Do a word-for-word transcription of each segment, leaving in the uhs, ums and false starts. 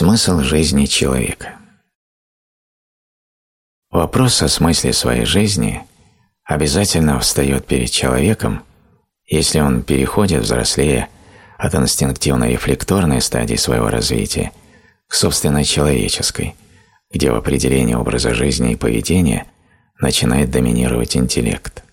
Смысл жизни человека. Вопрос о смысле своей жизни обязательно встает перед человеком, если он переходит, взрослея, от инстинктивно-рефлекторной стадии своего развития к собственно человеческой, где в определении образа жизни и поведения начинает доминировать интеллект.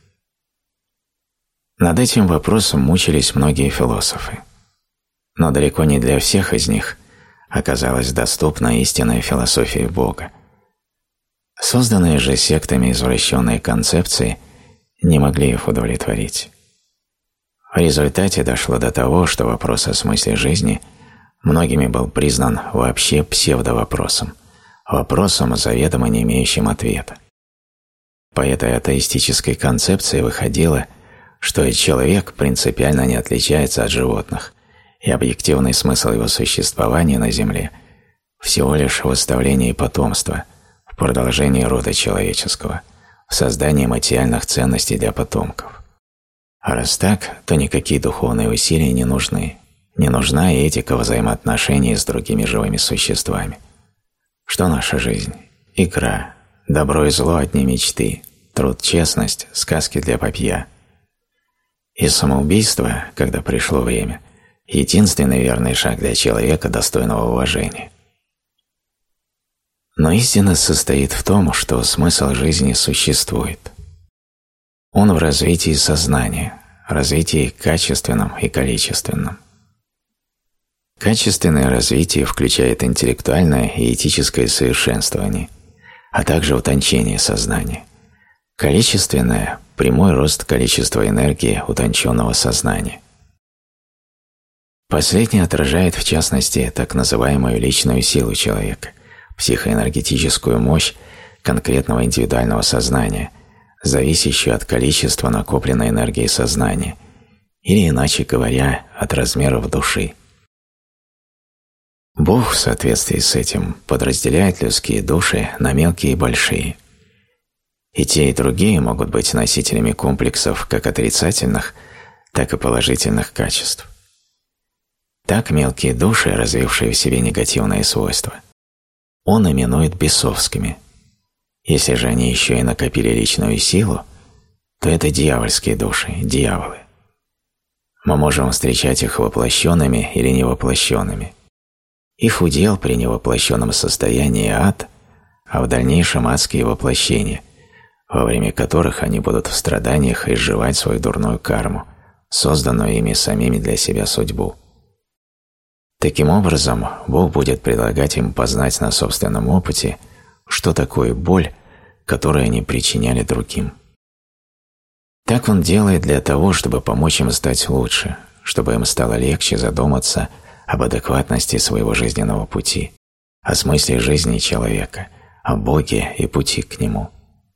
Над этим вопросом мучились многие философы, но далеко не для всех из них оказалась доступна истинная философия Бога. Созданные же сектами извращенные концепции не могли их удовлетворить. В результате дошло до того, что вопрос о смысле жизни многими был признан вообще псевдовопросом, вопросом, заведомо не имеющим ответа. По этой атеистической концепции выходило, что человек принципиально не отличается от животных, и объективный смысл его существования на Земле всего лишь в выставлении потомства, в продолжении рода человеческого, в создании материальных ценностей для потомков. А раз так, то никакие духовные усилия не нужны. Не нужна и этика взаимоотношений с другими живыми существами. Что наша жизнь? Игра. Добро и зло – одни мечты. Труд, честность – сказки для попья. И самоубийство, когда пришло время, единственный верный шаг для человека, достойного уважения. Но истина состоит в том, что смысл жизни существует. Он в развитии сознания, развитии качественном и количественном. Качественное развитие включает интеллектуальное и этическое совершенствование, а также утончение сознания. Количественное – прямой рост количества энергии утонченного сознания. Последнее отражает, в частности, так называемую личную силу человека, психоэнергетическую мощь конкретного индивидуального сознания, зависящую от количества накопленной энергии сознания, или, иначе говоря, от размеров души. Бог в соответствии с этим подразделяет людские души на мелкие и большие. И те, и другие могут быть носителями комплексов как отрицательных, так и положительных качеств. Так мелкие души, развившие в себе негативные свойства, он именует бесовскими. Если же они еще и накопили личную силу, то это дьявольские души, дьяволы. Мы можем встречать их воплощенными или невоплощенными. Их удел при невоплощенном состоянии ад, а в дальнейшем адские воплощения, во время которых они будут в страданиях изживать свою дурную карму, созданную ими самими для себя судьбу. Таким образом, Бог будет предлагать им познать на собственном опыте, что такое боль, которую они причиняли другим. Так Он делает для того, чтобы помочь им стать лучше, чтобы им стало легче задуматься об адекватности своего жизненного пути, о смысле жизни человека, о Боге и пути к Нему.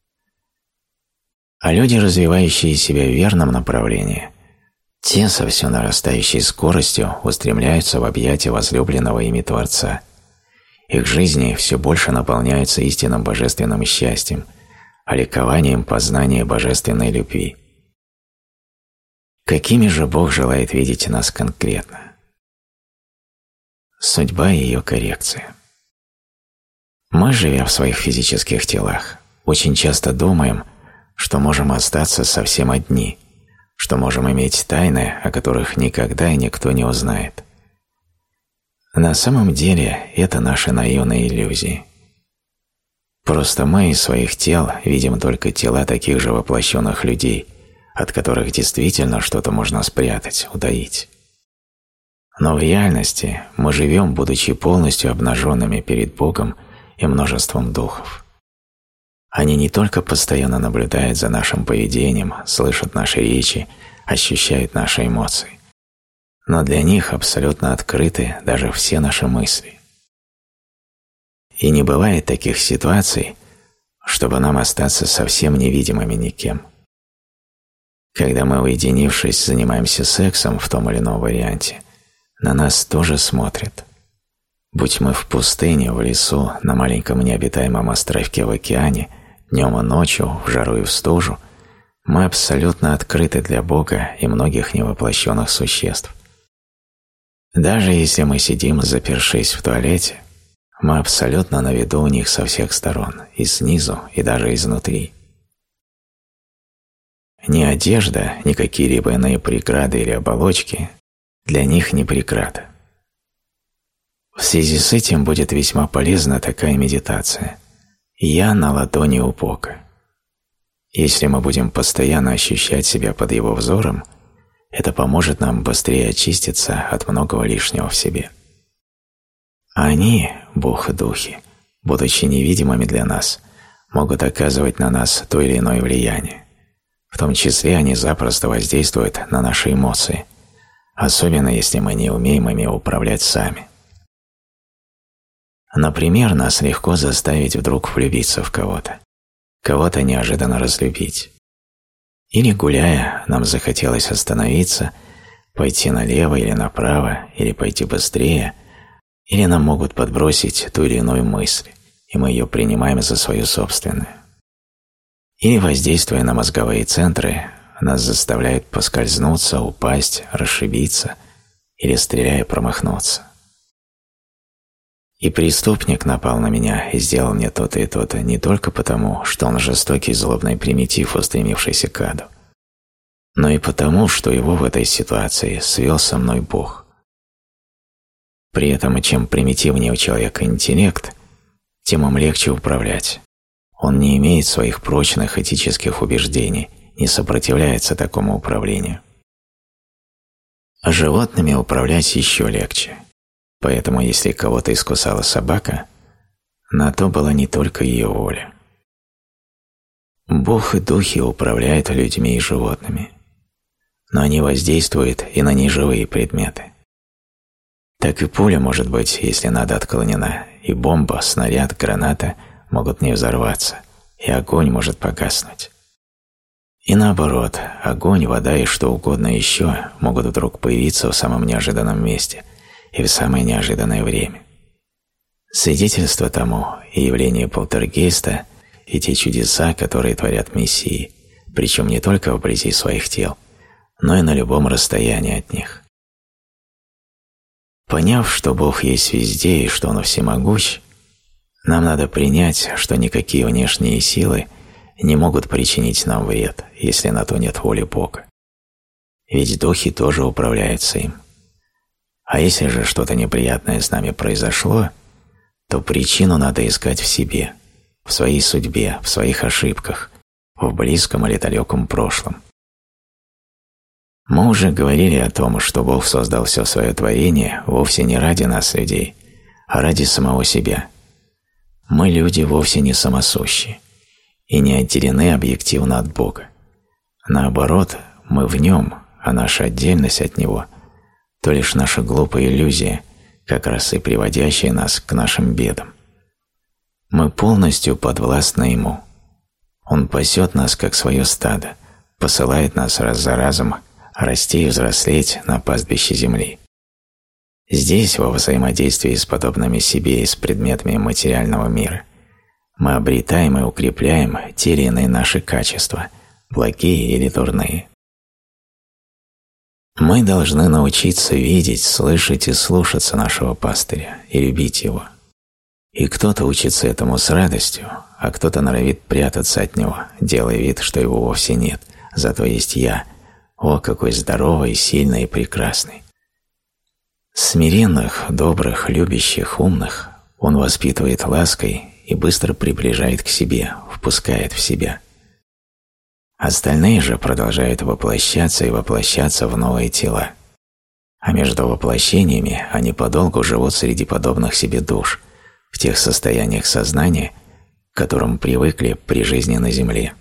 А люди, развивающие себя в верном направлении, те со все нарастающей скоростью устремляются в объятия возлюбленного ими Творца. Их жизни все больше наполняются истинным божественным счастьем, а ликованием познания божественной любви. Какими же Бог желает видеть нас конкретно? Судьба и ее коррекция. Мы, живя в своих физических телах, очень часто думаем, что можем остаться совсем одни, что можем иметь тайны, о которых никогда и никто не узнает. На самом деле это наши наивные иллюзии. Просто мы из своих тел видим только тела таких же воплощенных людей, от которых действительно что-то можно спрятать, утаить. Но в реальности мы живем, будучи полностью обнаженными перед Богом и множеством духов. Они не только постоянно наблюдают за нашим поведением, слышат наши речи, ощущают наши эмоции, но для них абсолютно открыты даже все наши мысли. И не бывает таких ситуаций, чтобы нам остаться совсем невидимыми никем. Когда мы, уединившись, занимаемся сексом в том или ином варианте, на нас тоже смотрят. Будь мы в пустыне, в лесу, на маленьком необитаемом островке в океане, днем и ночью, в жару и в стужу, мы абсолютно открыты для Бога и многих невоплощенных существ. Даже если мы сидим, запершись в туалете, Мы абсолютно на виду у них со всех сторон, и снизу, и даже изнутри. Ни одежда, ни какие-либо иные преграды или оболочки для них не преграда. В связи с этим будет весьма полезна такая медитация «Я на ладони у Бога». Если мы будем постоянно ощущать себя под Его взором, это поможет нам быстрее очиститься от многого лишнего в себе. А они, Бог и Духи, будучи невидимыми для нас, могут оказывать на нас то или иное влияние. В том числе они запросто воздействуют на наши эмоции, особенно если мы не умеем ими управлять сами. Например, нас легко заставить вдруг влюбиться в кого-то, кого-то неожиданно разлюбить. Или, гуляя, нам захотелось остановиться, пойти налево или направо, или пойти быстрее, или нам могут подбросить ту или иную мысль, и мы ее принимаем за свою собственную. Или, воздействуя на мозговые центры, нас заставляют поскользнуться, упасть, расшибиться или, стреляя, промахнуться. И преступник напал на меня и сделал мне то-то и то-то не только потому, что он жестокий, злобный примитив, устремившийся к аду, но и потому, что его в этой ситуации свел со мной Бог. При этом, чем примитивнее у человека интеллект, тем им легче управлять. Он не имеет своих прочных этических убеждений, не сопротивляется такому управлению. А животными управлять еще легче. Поэтому, если кого-то искусала собака, на то была не только ее воля. Бог и духи управляют людьми и животными, но они воздействуют и на неживые предметы. Так и пуля может быть, если надо, отклонена, и бомба, снаряд, граната могут не взорваться, и огонь может погаснуть. И наоборот, огонь, вода и что угодно еще могут вдруг появиться в самом неожиданном месте и в самое неожиданное время. Свидетельство тому и явление полтергейста, и те чудеса, которые творят мессии, причем не только вблизи своих тел, но и на любом расстоянии от них. Поняв, что Бог есть везде и что Он всемогущ, нам надо принять, что никакие внешние силы не могут причинить нам вред, если на то нет воли Бога. Ведь духи тоже управляются им. А если же что-то неприятное с нами произошло, то причину надо искать в себе, в своей судьбе, в своих ошибках, в близком или далеком прошлом. Мы уже говорили о том, что Бог создал все свое творение вовсе не ради нас, людей, а ради самого себя. Мы, люди, вовсе не самосущие и не отделены объективно от Бога. Наоборот, мы в Нем, а наша отдельность от Него – то лишь наша глупая иллюзия, как раз и приводящая нас к нашим бедам. Мы полностью подвластны Ему. Он пасет нас, как свое стадо, посылает нас раз за разом расти и взрослеть на пастбище земли. Здесь, во взаимодействии с подобными себе и с предметами материального мира, мы обретаем и укрепляем те или иные наши качества, благие или дурные. Мы должны научиться видеть, слышать и слушаться нашего пастыря и любить его. И кто-то учится этому с радостью, а кто-то норовит прятаться от него, делая вид, что его вовсе нет, зато есть я. О, какой здоровый, сильный и прекрасный! Смиренных, добрых, любящих, умных он воспитывает лаской и быстро приближает к себе, впускает в себя. Остальные же продолжают воплощаться и воплощаться в новые тела. А между воплощениями они подолгу живут среди подобных себе душ, в тех состояниях сознания, к которым привыкли при жизни на земле.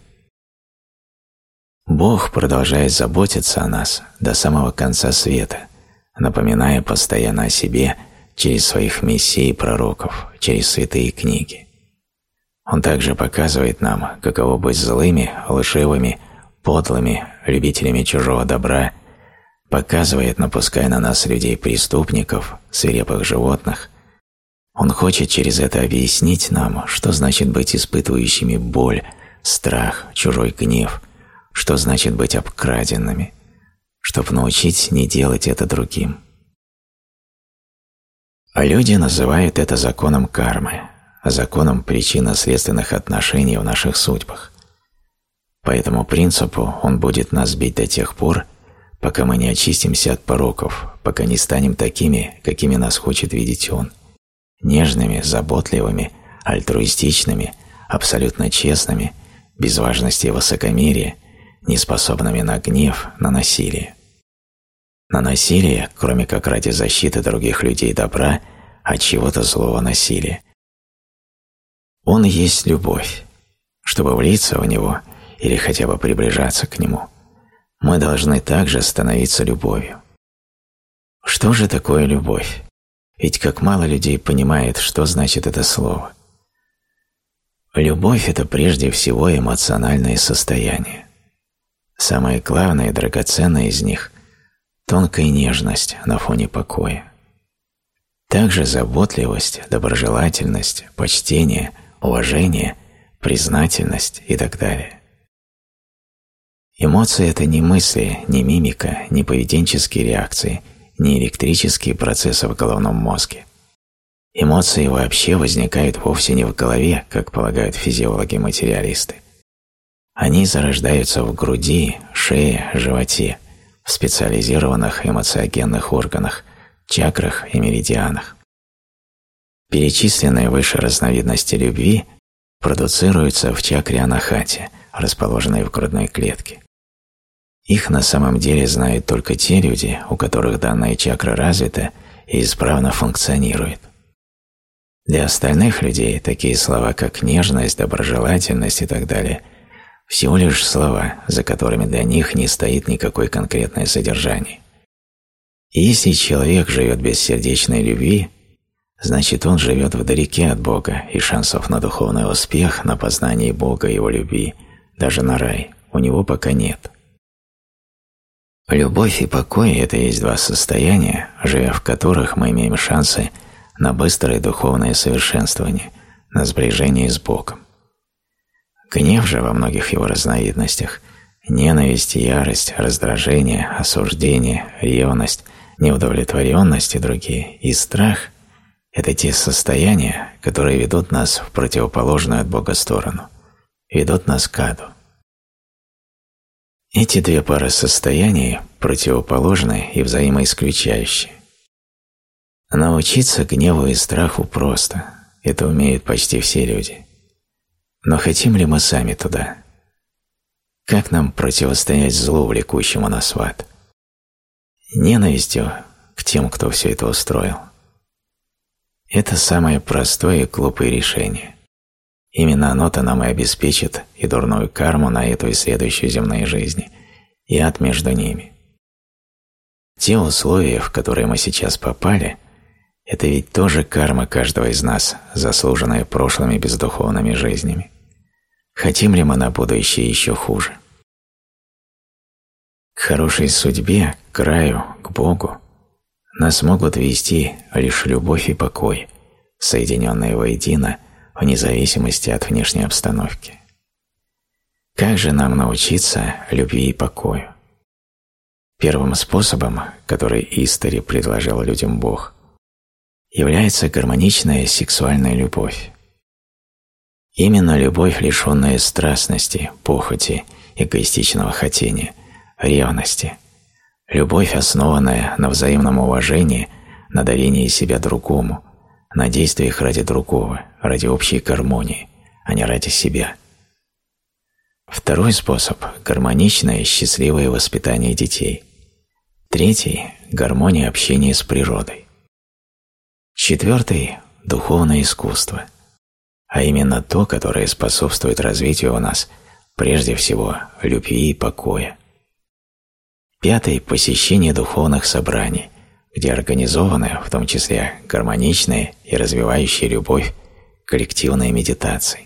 Бог продолжает заботиться о нас до самого конца света, напоминая постоянно о себе через своих мессий и пророков, через святые книги. Он также показывает нам, каково быть злыми, лживыми, подлыми, любителями чужого добра, показывает, напуская на нас людей-преступников, свирепых животных. Он хочет через это объяснить нам, что значит быть испытывающими боль, страх, чужой гнев, что значит быть обкраденными, чтобы научить не делать это другим. А люди называют это законом кармы, законом причинно-следственных отношений в наших судьбах. По этому принципу он будет нас бить до тех пор, пока мы не очистимся от пороков, пока не станем такими, какими нас хочет видеть он, нежными, заботливыми, альтруистичными, абсолютно честными, без важности и высокомерия, неспособными на гнев, на насилие. На насилие, кроме как ради защиты других людей добра от чего-то злого насилия. Он есть любовь. Чтобы влиться в него или хотя бы приближаться к нему, мы должны также становиться любовью. Что же такое любовь? Ведь как мало людей понимает, что значит это слово. Любовь – это прежде всего эмоциональное состояние. Самое главное и драгоценное из них – тонкая нежность на фоне покоя. Также заботливость, доброжелательность, почтение, уважение, признательность и так далее. Эмоции – это не мысли, не мимика, не поведенческие реакции, не электрические процессы в головном мозге. Эмоции вообще возникают вовсе не в голове, как полагают физиологи-материалисты. Они зарождаются в груди, шее, животе, в специализированных эмоциогенных органах, чакрах и меридианах. Перечисленные выше разновидности любви продуцируются в чакре анахати, расположенной в грудной клетке. Их на самом деле знают только те люди, у которых данная чакра развита и исправно функционирует. Для остальных людей такие слова, как нежность, доброжелательность и так далее, всего лишь слова, за которыми для них не стоит никакое конкретное содержание. И если человек живет без сердечной любви, значит он живет вдалеке от Бога, и шансов на духовный успех, на познание Бога и Его любви, даже на рай, у него пока нет. Любовь и покой – это есть два состояния, живя в которых мы имеем шансы на быстрое духовное совершенствование, на сближение с Богом. Гнев же во многих его разновидностях – ненависть, ярость, раздражение, осуждение, ревность, неудовлетворенность и другие, и страх – это те состояния, которые ведут нас в противоположную от Бога сторону, ведут нас к аду. Эти две пары состояний противоположны и взаимоисключающие. Научиться гневу и страху просто, это умеют почти все люди. Но хотим ли мы сами туда? Как нам противостоять злу, влекущему нас в ад? Ненавистью к тем, кто все это устроил? Это самое простое и глупое решение. Именно оно-то нам и обеспечит и дурную карму на эту и следующую земные жизни, и ад между ними. Те условия, в которые мы сейчас попали, это ведь тоже карма каждого из нас, заслуженная прошлыми бездуховными жизнями. Хотим ли мы на будущее еще хуже? К хорошей судьбе, к раю, к Богу нас могут вести лишь любовь и покой, соединенные воедино, вне зависимости от внешней обстановки. Как же нам научиться любви и покою? Первым способом, который Истари предложил людям Бог, является гармоничная сексуальная любовь. Именно любовь, лишенная страстности, похоти, эгоистичного хотения, ревности. Любовь, основанная на взаимном уважении, на доверении себя другому, на действиях ради другого, ради общей гармонии, а не ради себя. Второй способ – гармоничное, счастливое воспитание детей. Третий – гармония общения с природой. Четвертый – духовное искусство, а именно то, которое способствует развитию у нас прежде всего любви и покоя. Пятый – посещение духовных собраний, где организованы, в том числе гармоничные и развивающие любовь, коллективные медитации.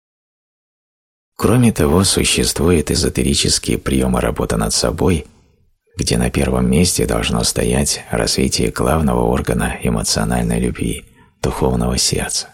Кроме того, существуют эзотерические приемы работы над собой, где на первом месте должно стоять развитие главного органа эмоциональной любви, духовного сердца.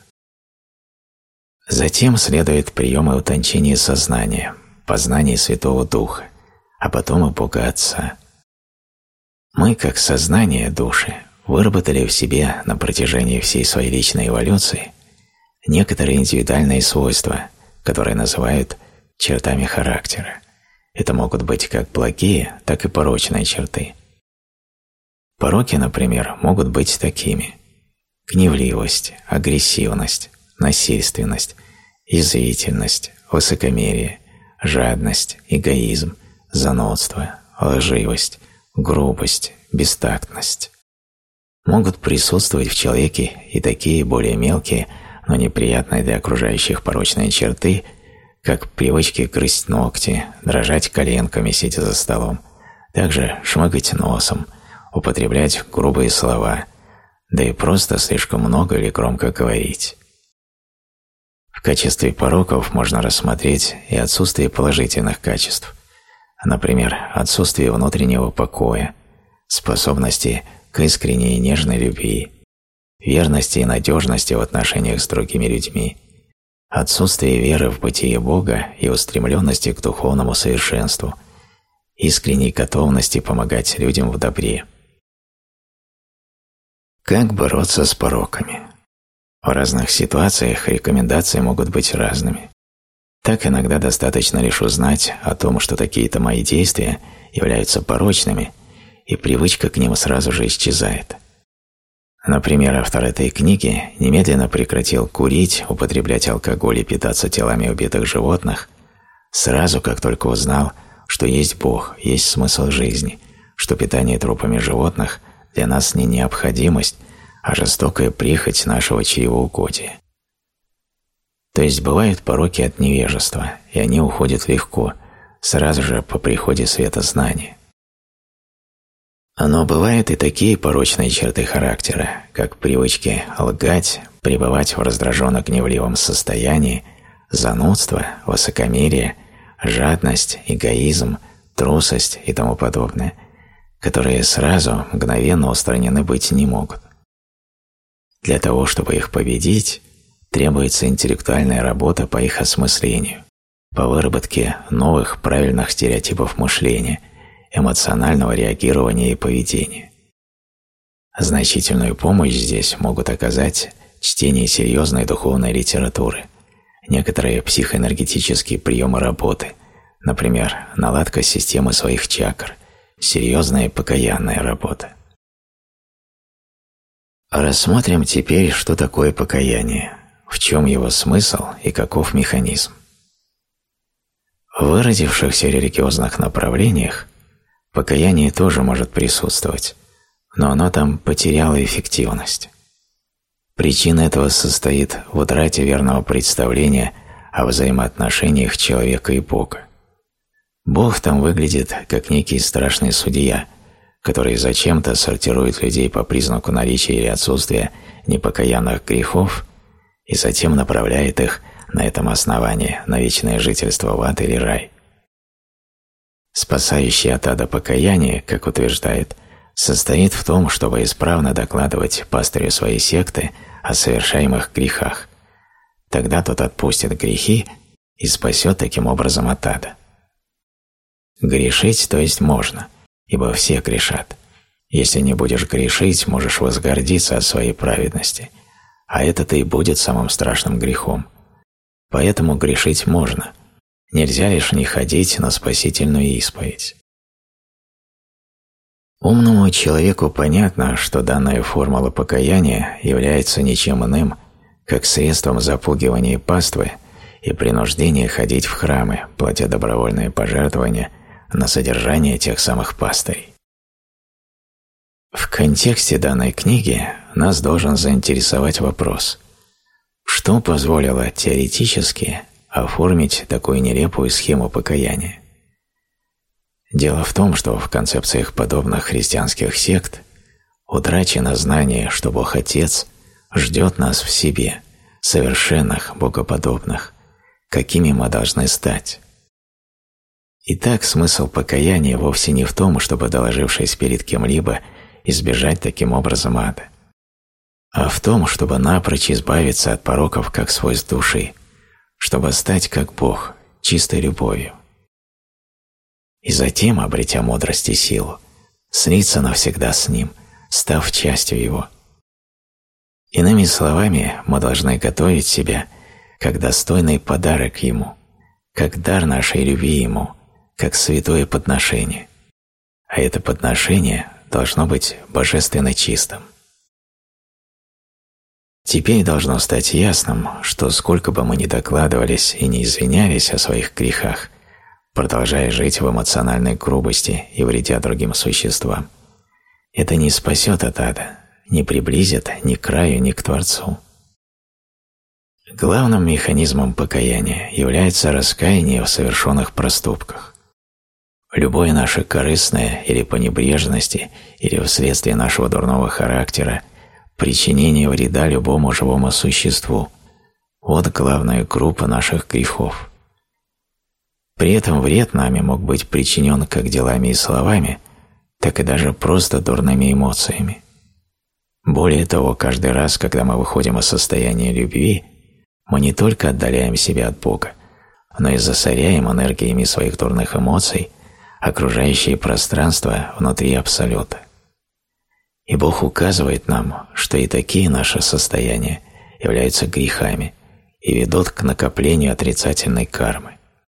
Затем следуют приемы утончения сознания, познания Святого Духа, а потом и Бога Отца. Мы, как сознание души, выработали в себе на протяжении всей своей личной эволюции некоторые индивидуальные свойства, которые называют чертами характера. Это могут быть как благие, так и порочные черты. Пороки, например, могут быть такими: гневливость, агрессивность, насильственность, язвительность, высокомерие, жадность, эгоизм, занудство, лживость, грубость, бестактность. Могут присутствовать в человеке и такие более мелкие, но неприятные для окружающих порочные черты, как привычки грызть ногти, дрожать коленками, сидя за столом, также шмыгать носом, употреблять грубые слова, да и просто слишком много или громко говорить. В качестве пороков можно рассмотреть и отсутствие положительных качеств, например, отсутствие внутреннего покоя, способности к искренней и нежной любви, верности и надежности в отношениях с другими людьми, отсутствие веры в бытие Бога и устремленности к духовному совершенству, искренней готовности помогать людям в добре. Как бороться с пороками? В разных ситуациях рекомендации могут быть разными. Так иногда достаточно лишь узнать о том, что такие-то мои действия являются порочными, и привычка к ним сразу же исчезает. Например, автор этой книги немедленно прекратил курить, употреблять алкоголь и питаться телами убитых животных, сразу как только узнал, что есть Бог, есть смысл жизни, что питание трупами животных для нас не необходимость, а жестокая прихоть нашего чревоугодия. То есть бывают пороки от невежества, и они уходят легко, сразу же по приходе света знания. Но бывают и такие порочные черты характера, как привычки лгать, пребывать в раздраженно-гневливом состоянии, занудство, высокомерие, жадность, эгоизм, трусость и тому подобное, которые сразу, мгновенно устранены быть не могут. Для того, чтобы их победить, требуется интеллектуальная работа по их осмыслению, по выработке новых правильных стереотипов мышления, эмоционального реагирования и поведения. Значительную помощь здесь могут оказать чтение серьезной духовной литературы, некоторые психоэнергетические приемы работы, например, наладка системы своих чакр, серьезная покаянная работа. Рассмотрим теперь, что такое покаяние, в чем его смысл и каков механизм. В выродившихся религиозных направлениях покаяние тоже может присутствовать, но оно там потеряло эффективность. Причина этого состоит в утрате верного представления о взаимоотношениях человека и Бога. Бог там выглядит как некий страшный судья, который зачем-то сортирует людей по признаку наличия или отсутствия непокаянных грехов и затем направляет их на этом основании на вечное жительство в ад или рай. Спасающее от ада покаяние, как утверждает, состоит в том, чтобы исправно докладывать пастырю своей секты о совершаемых грехах. Тогда тот отпустит грехи и спасет таким образом от ада. Грешить, то есть, можно, ибо все грешат. Если не будешь грешить, можешь возгордиться от своей праведности, а это-то и будет самым страшным грехом. Поэтому грешить можно. Нельзя лишь не ходить на спасительную исповедь. Умному человеку понятно, что данная формула покаяния является ничем иным, как средством запугивания паствы и принуждения ходить в храмы, платя добровольные пожертвования на содержание тех самых пастырей. В контексте данной книги нас должен заинтересовать вопрос: что позволило теоретически оформить такую нелепую схему покаяния? Дело в том, что в концепциях подобных христианских сект утрачено знание, что Бог Отец ждет нас в себе, совершенных, богоподобных, какими мы должны стать. Итак, смысл покаяния вовсе не в том, чтобы, доложившись перед кем-либо, избежать таким образом ада, а в том, чтобы напрочь избавиться от пороков как свойств души, чтобы стать как Бог, чистой любовью. И затем, обретя мудрость и силу, слиться навсегда с Ним, став частью его. Иными словами, мы должны готовить себя как достойный подарок Ему, как дар нашей любви Ему, как святое подношение. А это подношение должно быть божественно чистым. Теперь должно стать ясным, что сколько бы мы ни докладывались и не извинялись о своих грехах, продолжая жить в эмоциональной грубости и вредя другим существам, это не спасет от ада, не приблизит ни к краю, ни к Творцу. Главным механизмом покаяния является раскаяние в совершенных проступках. Любое наше корыстное или по небрежности, или вследствие нашего дурного характера причинение вреда любому живому существу – вот главная группа наших грехов. При этом вред нами мог быть причинен как делами и словами, так и даже просто дурными эмоциями. Более того, каждый раз, когда мы выходим из состояния любви, мы не только отдаляем себя от Бога, но и засоряем энергиями своих дурных эмоций окружающее пространство внутри Абсолюта. И Бог указывает нам, что и такие наши состояния являются грехами и ведут к накоплению отрицательной кармы.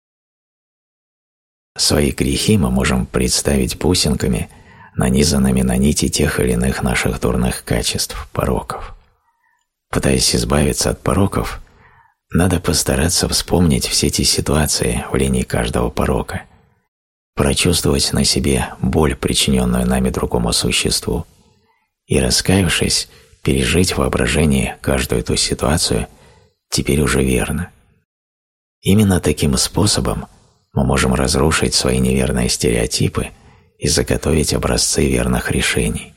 Свои грехи мы можем представить бусинками, нанизанными на нити тех или иных наших дурных качеств, пороков. Пытаясь избавиться от пороков, надо постараться вспомнить все эти ситуации в линии каждого порока, прочувствовать на себе боль, причиненную нами другому существу, и, раскаявшись, пережить в воображении каждую эту ситуацию теперь уже верно. Именно таким способом мы можем разрушить свои неверные стереотипы и заготовить образцы верных решений.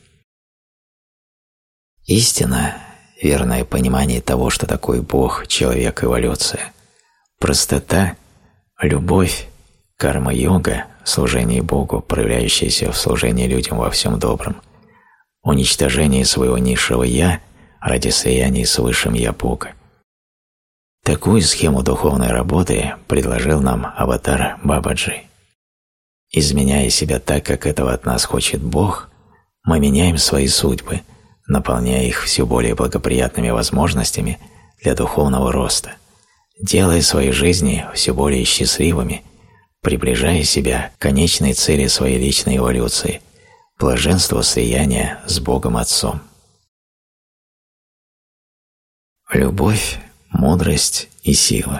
Истина, верное понимание того, что такое Бог, человек, эволюция, простота, любовь, карма-йога, служение Богу, проявляющееся в служении людям во всем добром, уничтожение своего низшего «я» ради слияния с высшим «я» Бога. Такую схему духовной работы предложил нам аватар Бабаджи. Изменяя себя так, как этого от нас хочет Бог, мы меняем свои судьбы, наполняя их все более благоприятными возможностями для духовного роста, делая свои жизни все более счастливыми, приближая себя к конечной цели своей личной эволюции – блаженство слияния с Богом Отцом. Любовь, мудрость и сила.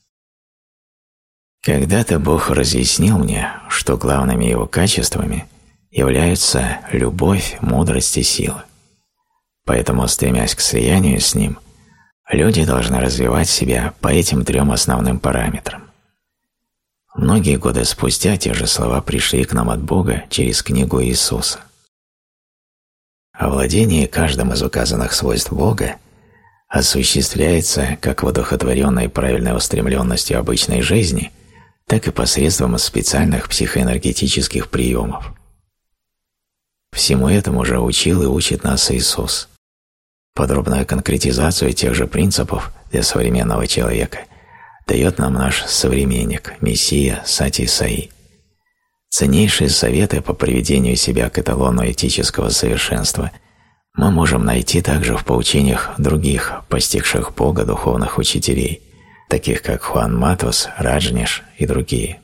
Когда-то Бог разъяснил мне, что главными Его качествами являются любовь, мудрость и сила. Поэтому, стремясь к слиянию с Ним, люди должны развивать себя по этим трем основным параметрам. Многие годы спустя те же слова пришли к нам от Бога через книгу Иисуса. Овладение каждым из указанных свойств Бога осуществляется как в одухотворенной правильной устремленностью обычной жизни, так и посредством специальных психоэнергетических приемов. Всему этому же учил и учит нас Иисус. Подробную конкретизацию тех же принципов для современного человека дает нам наш современник, Мессия Сати Саи. Ценнейшие советы по приведению себя к эталону этического совершенства мы можем найти также в поучениях других, постигших Бога духовных учителей, таких как Хуан Матус, Раджниш и другие.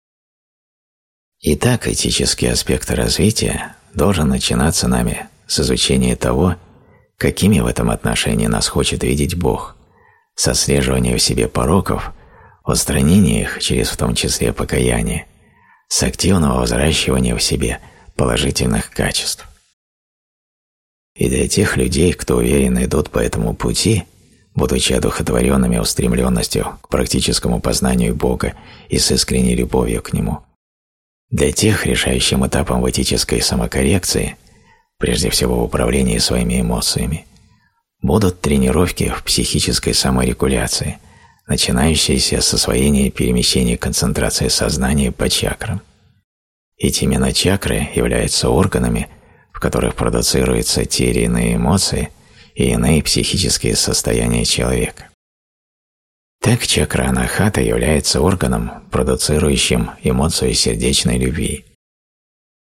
Итак, этический аспект развития должен начинаться нами с изучения того, какими в этом отношении нас хочет видеть Бог, с отслеживания в себе пороков, устранения их через в том числе покаяние, с активного взращивания в себе положительных качеств. И для тех людей, кто уверенно идут по этому пути, будучи одухотворенными устремленностью к практическому познанию Бога и с искренней любовью к Нему, для тех решающим этапом в этической самокоррекции, прежде всего в управлении своими эмоциями, будут тренировки в психической саморегуляции, начинающиеся с освоения и перемещения концентрации сознания по чакрам. Эти именно чакры являются органами, в которых продуцируются те или иные эмоции и иные психические состояния человека. Так чакра Анахата является органом, продуцирующим эмоцию сердечной любви.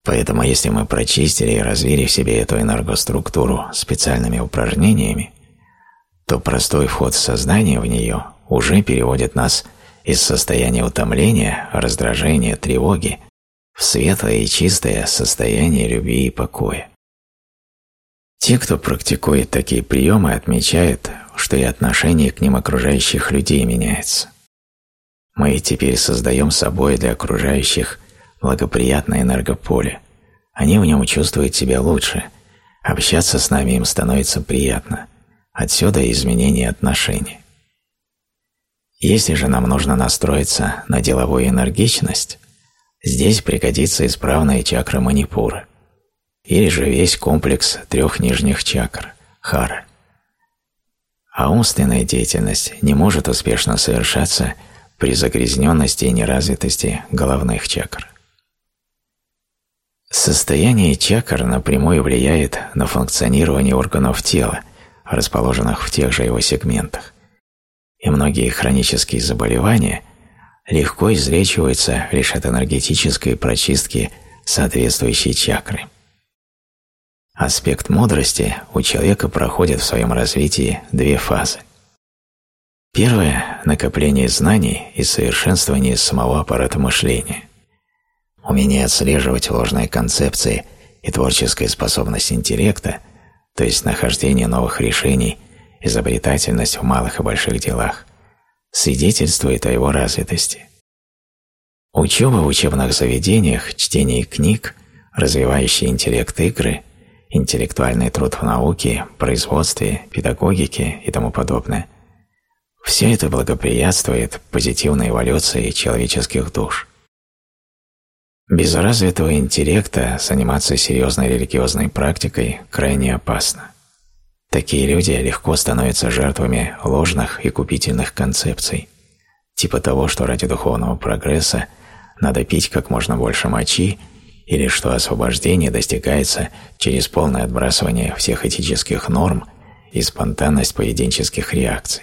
Поэтому если мы прочистили и развили в себе эту энергоструктуру специальными упражнениями, то простой вход в сознание в нее уже переводит нас из состояния утомления, раздражения, тревоги в светлое и чистое состояние любви и покоя. Те, кто практикует такие приемы, отмечают, что и отношение к ним окружающих людей меняется. Мы теперь создаем собой для окружающих благоприятное энергополе. Они в нем чувствуют себя лучше, общаться с нами им становится приятно. Отсюда изменение отношений. Если же нам нужно настроиться на деловую энергичность, здесь пригодится исправная чакра Манипура, или же весь комплекс трех нижних чакр – Хара. А умственная деятельность не может успешно совершаться при загрязненности и неразвитости головных чакр. Состояние чакр напрямую влияет на функционирование органов тела, расположенных в тех же его сегментах, и многие хронические заболевания легко излечиваются лишь от энергетической прочистки соответствующей чакры. Аспект мудрости у человека проходит в своем развитии две фазы. Первая – накопление знаний и совершенствование самого аппарата мышления. Умение отслеживать ложные концепции и творческая способность интеллекта, то есть нахождение новых решений, изобретательность в малых и больших делах, свидетельствует о его развитости. Учеба в учебных заведениях, чтение книг, развивающие интеллект игры, интеллектуальный труд в науке, производстве, педагогике и тому подобное – все это благоприятствует позитивной эволюции человеческих душ. Без развитого интеллекта заниматься серьезной религиозной практикой крайне опасно. Такие люди легко становятся жертвами ложных и купительных концепций, типа того, что ради духовного прогресса надо пить как можно больше мочи, или что освобождение достигается через полное отбрасывание всех этических норм и спонтанность поведенческих реакций.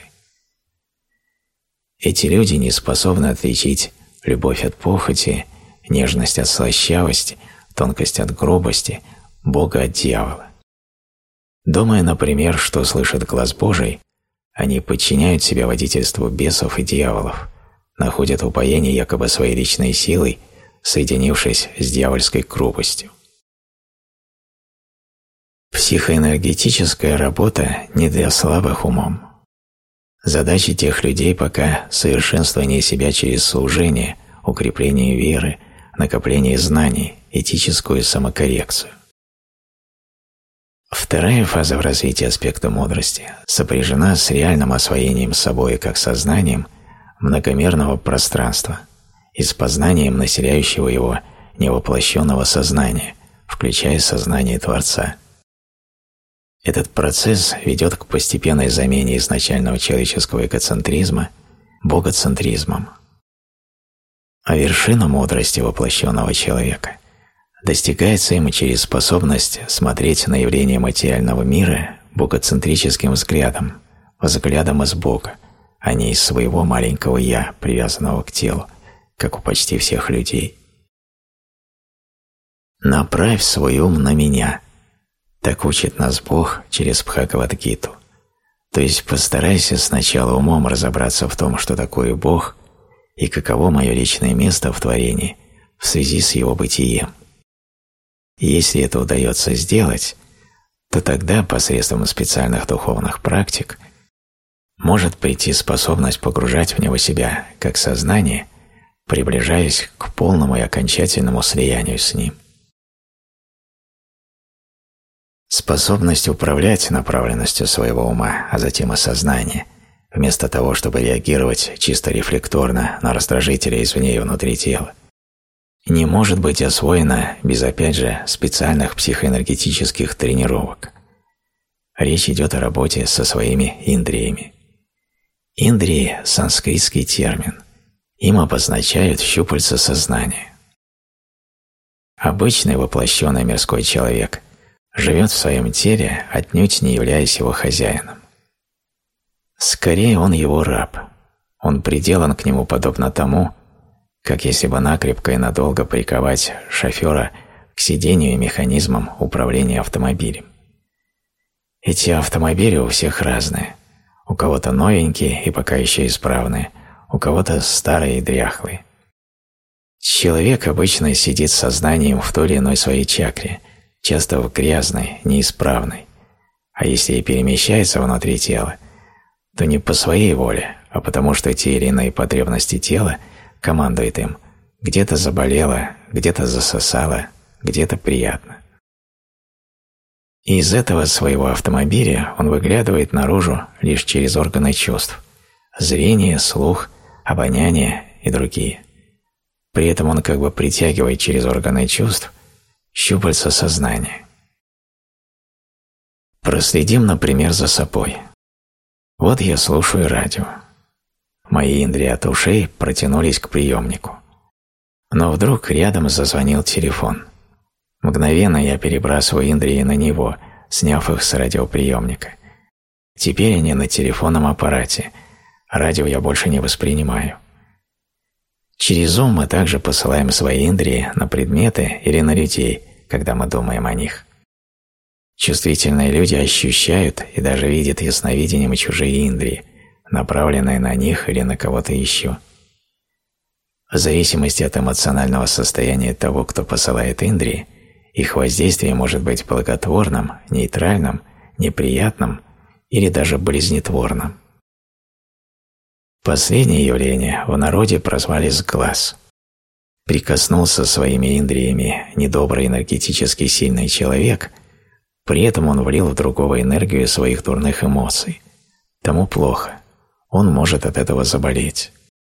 Эти люди не способны отличить любовь от похоти, нежность от слащавости, тонкость от грубости, Бога от дьявола. Думая, например, что слышат глаз Божий, они подчиняют себя водительству бесов и дьяволов, находят упоение якобы своей личной силой, соединившись с дьявольской грубостью. Психоэнергетическая работа не для слабых умом. Задача тех людей пока совершенствование себя через служение, укрепление веры, накопление знаний, этическую самокоррекцию. Вторая фаза в развитии аспекта мудрости сопряжена с реальным освоением собой как сознанием многомерного пространства и с познанием населяющего его невоплощенного сознания, включая сознание Творца. Этот процесс ведет к постепенной замене изначального человеческого эгоцентризма богоцентризмом. А вершина мудрости воплощенного человека достигается им через способность смотреть на явления материального мира богоцентрическим взглядом, взглядом из Бога, а не из своего маленького «я», привязанного к телу, как у почти всех людей. «Направь свой ум на меня», так учит нас Бог через Бхагавад-гиту. То есть постарайся сначала умом разобраться в том, что такое Бог и каково мое личное место в творении в связи с его бытием. И если это удается сделать, то тогда посредством специальных духовных практик может прийти способность погружать в него себя как сознание, приближаясь к полному и окончательному слиянию с ним. Способность управлять направленностью своего ума, а затем и сознания, вместо того, чтобы реагировать чисто рефлекторно на раздражители извне и внутри тела, не может быть освоена без, опять же, специальных психоэнергетических тренировок. Речь идет о работе со своими индриями. Индрии – санскритский термин. Им обозначают щупальца сознания. Обычный воплощенный мирской человек – живет в своем теле, отнюдь не являясь его хозяином. Скорее, он его раб. Он приделан к нему подобно тому, как если бы накрепко и надолго приковать шофера к сидению и механизмам управления автомобилем. Эти автомобили у всех разные. У кого-то новенькие и пока еще исправные, у кого-то старые и дряхлые. Человек обычно сидит сознанием в той или иной своей чакре, часто в грязной, неисправной. А если и перемещается внутри тела, то не по своей воле, а потому что те или иные потребности тела командуют им. Где-то заболело, где-то засосало, где-то приятно. И из этого своего автомобиля он выглядывает наружу лишь через органы чувств – зрение, слух, обоняние и другие. При этом он как бы притягивает через органы чувств щупальца сознания. Проследим, например, за собой. Вот я слушаю радио. Мои индрии от ушей протянулись к приемнику. Но вдруг рядом зазвонил телефон. Мгновенно я перебрасываю индрии на него, сняв их с радиоприемника. Теперь они на телефонном аппарате. Радио я больше не воспринимаю. Через ум мы также посылаем свои индрии на предметы или на людей, когда мы думаем о них. Чувствительные люди ощущают и даже видят ясновидением чужие индрии, направленные на них или на кого-то еще. В зависимости от эмоционального состояния того, кто посылает индрии, их воздействие может быть благотворным, нейтральным, неприятным или даже болезнетворным. Последнее явление в народе прозвали «сглаз». Прикоснулся своими индриями недобрый энергетически сильный человек, при этом он влил в другого энергию своих дурных эмоций. Тому плохо, он может от этого заболеть.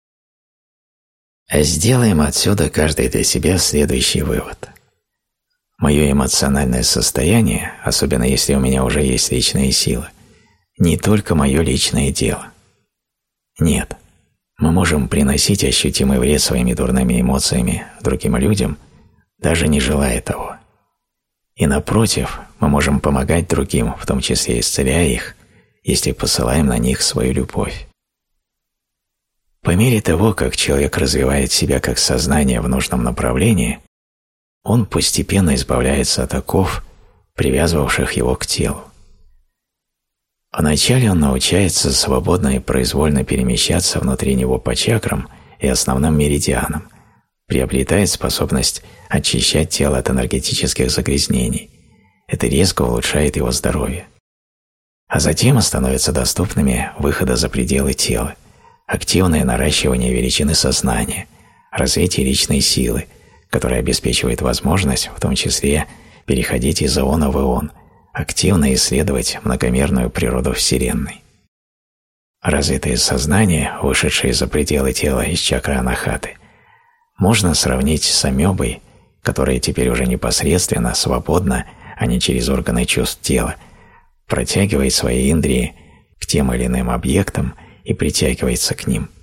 А сделаем отсюда каждый для себя следующий вывод. Мое эмоциональное состояние, особенно если у меня уже есть личные силы, не только мое личное дело. Нет, мы можем приносить ощутимый вред своими дурными эмоциями другим людям, даже не желая того. И напротив, мы можем помогать другим, в том числе исцеляя их, если посылаем на них свою любовь. По мере того, как человек развивает себя как сознание в нужном направлении, он постепенно избавляется от оков, привязывавших его к телу. Вначале он научается свободно и произвольно перемещаться внутри него по чакрам и основным меридианам, приобретает способность очищать тело от энергетических загрязнений. Это резко улучшает его здоровье. А затем становятся доступными выходы за пределы тела, активное наращивание величины сознания, развитие личной силы, которая обеспечивает возможность, в том числе, переходить из иона в ион, активно исследовать многомерную природу Вселенной. Развитое сознание, вышедшее за пределы тела из чакры анахаты, можно сравнить с амебой, которая теперь уже непосредственно, свободно, а не через органы чувств тела, протягивает свои индрии к тем или иным объектам и притягивается к ним.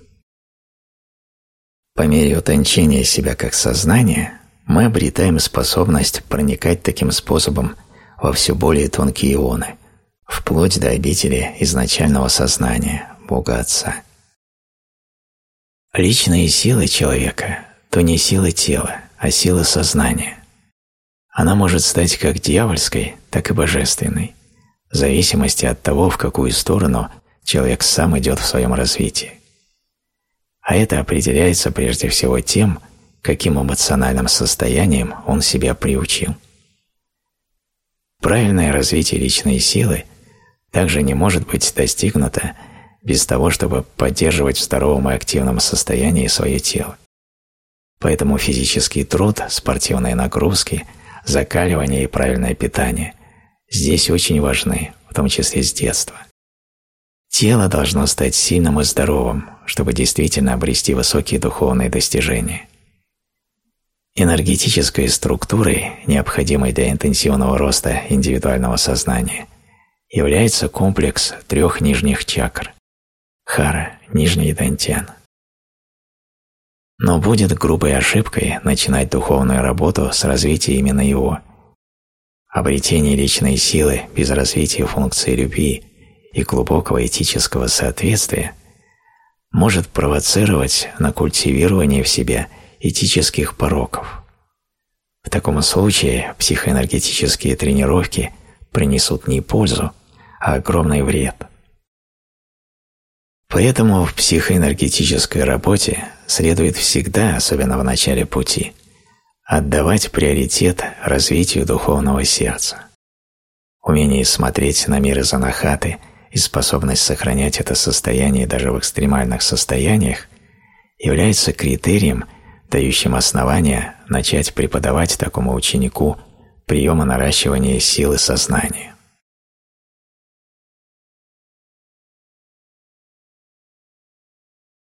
По мере утончения себя как сознания мы обретаем способность проникать таким способом во все более тонкие ионы, вплоть до обители изначального сознания, Бога Отца. Личные силы человека – то не сила тела, а сила сознания. Она может стать как дьявольской, так и божественной, в зависимости от того, в какую сторону человек сам идет в своем развитии. А это определяется прежде всего тем, каким эмоциональным состоянием он себя приучил. Правильное развитие личной силы также не может быть достигнуто без того, чтобы поддерживать в здоровом и активном состоянии свое тело. Поэтому физический труд, спортивные нагрузки, закаливание и правильное питание здесь очень важны, в том числе с детства. Тело должно стать сильным и здоровым, чтобы действительно обрести высокие духовные достижения. Энергетической структурой, необходимой для интенсивного роста индивидуального сознания, является комплекс трех нижних чакр – хара, нижний дантьян. Но будет грубой ошибкой начинать духовную работу с развития именно его. Обретение личной силы без развития функции любви и глубокого этического соответствия может провоцировать на культивирование в себе этических пороков. В таком случае психоэнергетические тренировки принесут не пользу, а огромный вред. Поэтому в психоэнергетической работе следует всегда, особенно в начале пути, отдавать приоритет развитию духовного сердца. Умение смотреть на мир из анахаты и способность сохранять это состояние даже в экстремальных состояниях является критерием, дающим основания начать преподавать такому ученику приемы наращивания силы сознания.